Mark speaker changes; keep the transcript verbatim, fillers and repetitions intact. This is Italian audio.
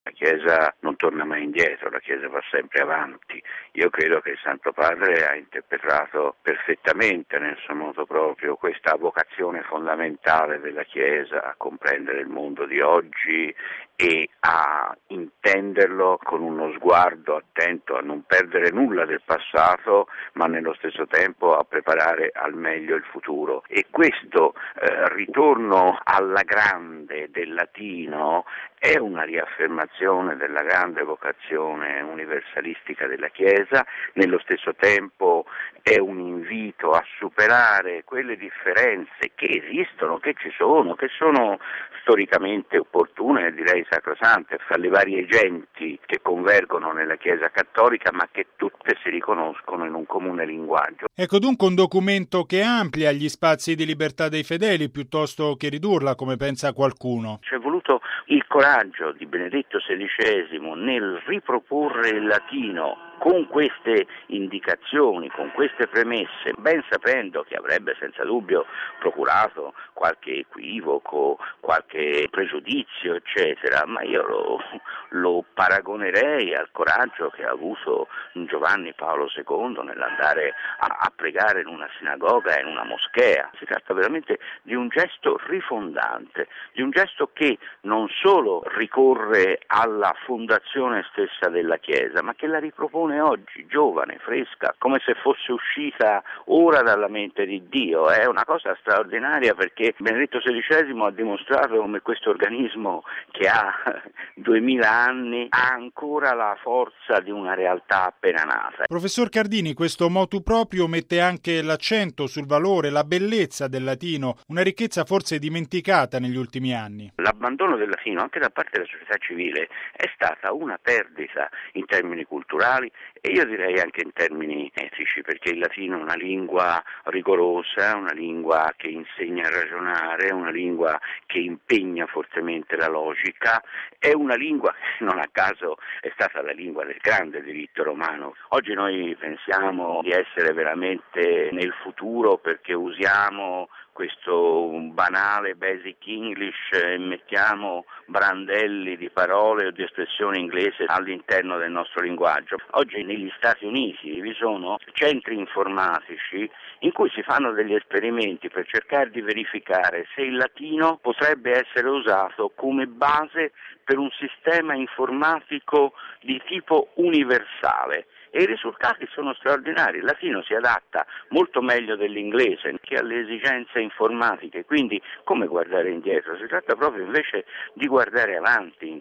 Speaker 1: La Chiesa non torna mai indietro, la Chiesa va sempre avanti. Io credo che il Santo Padre ha interpretato perfettamente nel suo modo proprio questa vocazione fondamentale della Chiesa a comprendere il mondo di oggi e a intenderlo con uno sguardo attento a non perdere nulla del passato, ma nello stesso tempo a preparare al meglio il futuro. E questo eh, ritorno alla grande del latino è una riaffermazione della grande vocazione universalistica della Chiesa, nello stesso tempo è un invito a superare quelle differenze che esistono, che ci sono, che sono storicamente opportune, direi sacrosante, fra le varie genti che convergono nella Chiesa cattolica, ma che tutte si riconoscono in un comune linguaggio.
Speaker 2: Ecco dunque un documento che amplia gli spazi di libertà dei fedeli piuttosto che ridurla, come pensa qualcuno.
Speaker 1: C'è voluto il coraggio di Benedetto sedicesimo nel riproporre il latino con queste indicazioni, con queste premesse, ben sapendo che avrebbe senza dubbio procurato qualche equivoco, qualche pregiudizio, eccetera, ma io lo, lo paragonerei al coraggio che ha avuto Giovanni Paolo secondo nell'andare a, a pregare in una sinagoga e in una moschea. Si tratta veramente di un gesto rifondante, di un gesto che non solo ricorre alla fondazione stessa della Chiesa, ma che la ripropone oggi, giovane, fresca, come se fosse uscita ora dalla mente di Dio. È una cosa straordinaria perché Benedetto sedicesimo ha dimostrato come questo organismo che ha duemila anni ha ancora la forza di una realtà appena nata.
Speaker 2: Professor Cardini, questo motu proprio mette anche l'accento sul valore, la bellezza del latino, una ricchezza forse dimenticata negli ultimi anni.
Speaker 1: L'abbandono del latino anche da parte della società civile è stata una perdita in termini culturali e io direi anche in termini etici, perché il latino è una lingua rigorosa, una lingua che insegna a ragionare, una lingua che impegna fortemente la logica, è una lingua che non a caso è stata la lingua del grande diritto romano. Oggi noi pensiamo di essere veramente nel futuro perché usiamo questo banale basic English e mettiamo brandelli di parole o di espressioni inglesi all'interno del nostro linguaggio. Oggi negli Stati Uniti vi sono centri informatici in cui si fanno degli esperimenti per cercare di verificare se il latino potrebbe essere usato come base per un sistema informatico di tipo universale. E i risultati sono straordinari. Il latino si adatta molto meglio dell'inglese che alle esigenze informatiche, quindi come guardare indietro? Si tratta proprio invece di guardare avanti.